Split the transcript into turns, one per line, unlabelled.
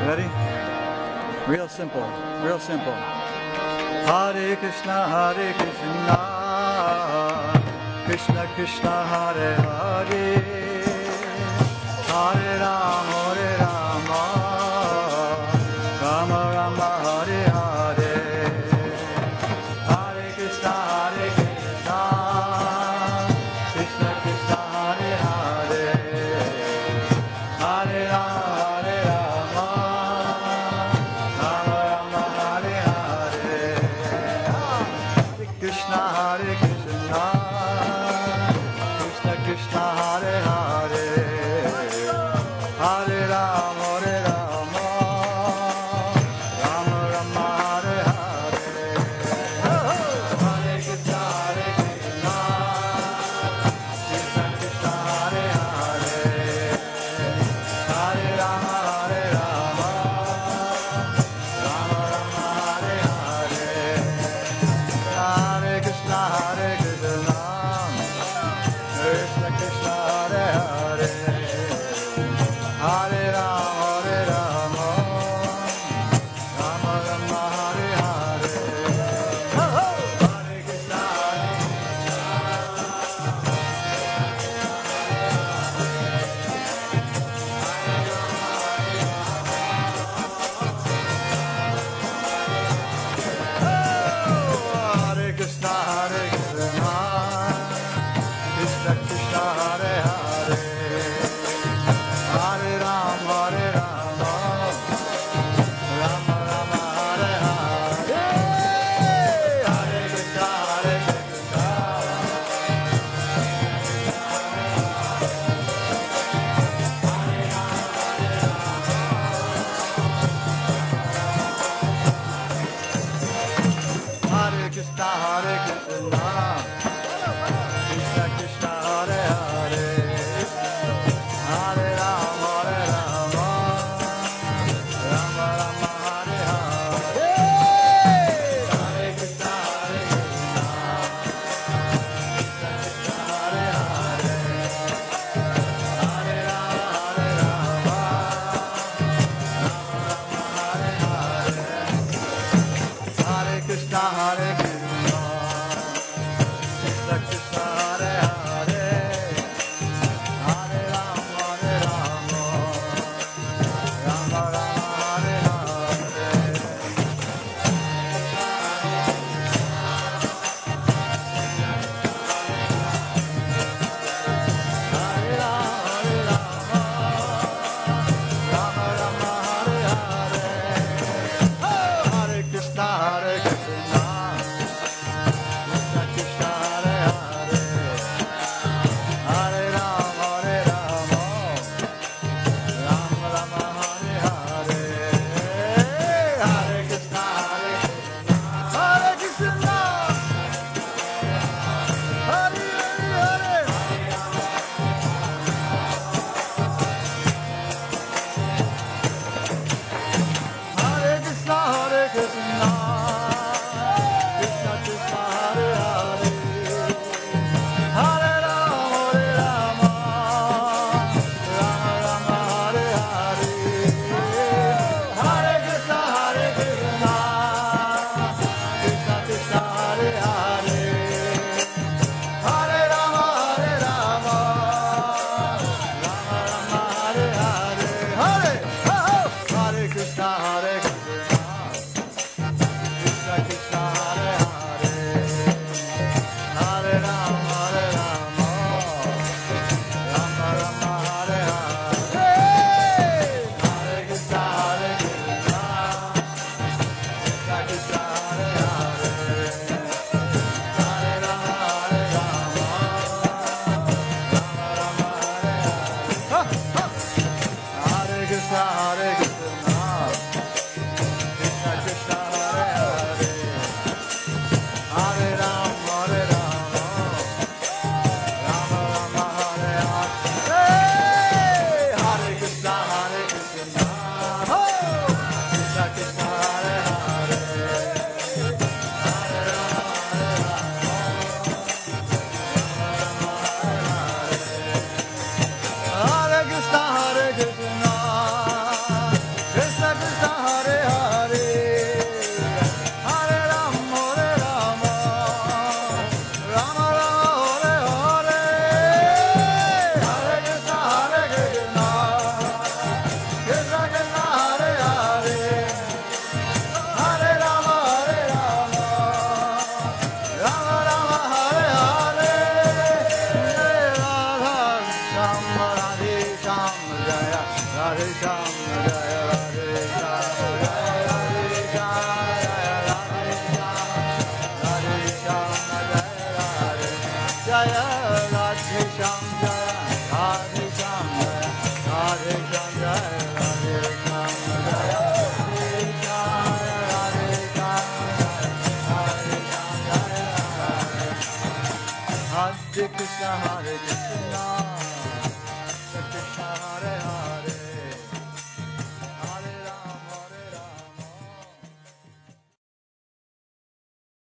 Ready? Real simple. Real simple. Hare Krishna, Hare Krishna, Krishna Krishna, Hare Hare, Hare Rama, Hare Rama, Rama Rama, Hare Hare, Hare Krishna, Hare Krishna, Krishna Krishna, Hare Hare, Hare Rama, Hare Rama, Rama Rama, Hare Hare, Hare Krishna, Hare Krishna, Krishna Krishna, Hare Hare, Hare Rama, Hare Rama, Rama Rama, Hare Hare, Hare Krishna, Hare Krishna, Krishna Krishna, Hare Hare, Hare Rama, Hare Rama, Rama Rama, Hare Hare, Hare Krishna, Hare Krishna, Krishna Krishna, Hare Hare, Hare Rama, Hare Rama, Rama Rama, Hare Hare, Hare Krishna, Hare Krishna, Hare Krishna, Krishna Krishna, Hare Hare, Hare Rama, Hare Rama, Rama Rama, Hare Hare, Hare Krishna, Hare Krishna, Hare Krishna, Hare Krishna, Krishna Krishna, Hare Hare, Hare Rama, Hare Rama, Rama Rama, Hare Hare, Hare Krishna, Hare Krishna, Krishna Krishna, Hare Hare, Hare Rama, Hare Rama, Rama Rama, Hare Hare, Hare Krishna, Hare Krishna, Krishna Krishna, Hare Hare, Hare Rama, Hare Rama, Rama Rama, Hare Hare, Hare Rama, Hare Rama, Rama Rama, Hare Hare, Hare Krishna, Hare Krishna, Krishna Krishna, Hare Hare, Hare Rama, Hare Rama, Rama Rama, Hare Hare, Hare Krishna, Hare Krishna, Hare Krishna, Hare Hare, Hare Krishna, Hare Krishna, Krishna Krishna, Hare Hare, Hare Rama, Hare Rama, Rama Rama, Hare Hare, Hare Krishna, Hare Krishna, Krishna Krishna, Hare Hare, Hare Rama, Hare Rama, Rama Rama, Hare Hare, Hare Hare Krishna, Hare Krishna, Krishna Krishna, Hare Hare, Hare Rama, Hare Rama, Rama Rama, Hare Hare, Hare Krishna, Hare Krishna, Krishna Krishna, Hare Hare, Hare Rama, Hare Rama, Rama Rama, Hare Hare, Hare Krishna, Hare Krishna, Krishna Krishna, Hare Hare, Hare Rama, Hare Rama, Rama Rama, Hare Hare, Hare Krishna, Hare Krishna, Krishna Krishna, Hare Hare, Hare Rama, Hare Rama, Rama Rama, Hare Hare, Hare Krishna, Hare Krishna, Hare Krishna, Hare Krishna.